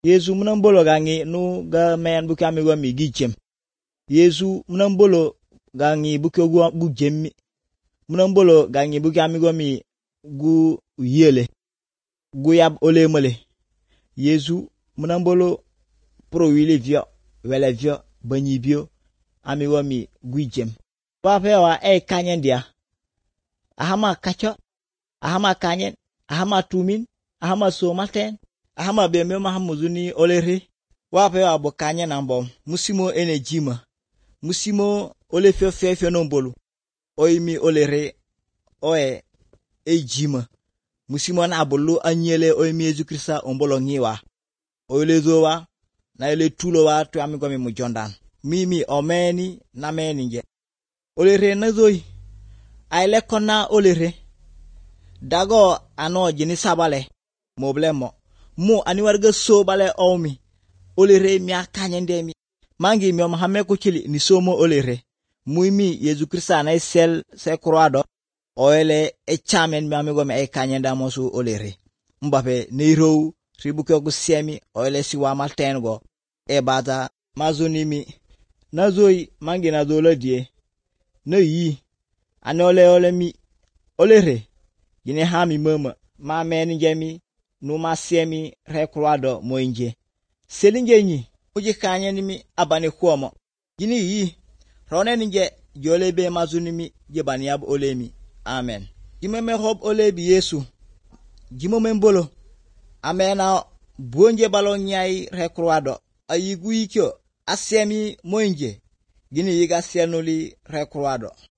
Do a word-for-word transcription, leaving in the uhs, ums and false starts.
Yesu mnambolo gangi nu ga men buka mi go mi gichem. Yesu mnambolo gangi buka go gu jemmi. Mnambolo gangi buka mi go mi gu yele. Gu yab ole mole. Yesu mnambolo pro wile vio, wele vio, banyi bio, amigo mi gu jem. Wapewa e kanyen dia. Ahama kacho, ahama kanyen, ahama tumin, ahama somaten, ahama beme mahamuzuni olere. Wapewa bo kanyen ambom, musimo enejima. Musimo ole fio fio fio nombolu. Oimi olere, oe ejima. Musimo na abolu anyele oimi Yesu Krista ombolo ngiwa. Oile zowa, na ile tulo wa tu amigo mi mujondan. Mimi omeni na meni nge. Olere na zoi. Aile kona olere. Dago ano jini sabale. Moblemo. Mu aniwarga so bale omi. Olere mi akanyende mi. Mangi mi omahame kuchili ni somo olere. Muimi Yesu Krista na isel se kroado. Oele e chamen mi amigo me e kanyenda mosu olere. Mbape neiro ribuke ogusiemi oele siwa maltengo. E bata mazuni mi. Nazoi mangi na dolo die. No yi. Ane ole ole mi. Olere. Gine hami mama. Ma meni jemi. Numa siemi rekruado moinje. Selinje nyi. Uji kanye ni mi abane kuomo. Gine yi. Rone ninje jolebe mazuni mi. Jebani yab ole mi. Amen. Jime me hob ole bi Yesu. Jimo membolo. Amena buonje balo nyai rekruado. Ayigu ikyo. Asiemi moinje. Gini yiga sienuli rekruado.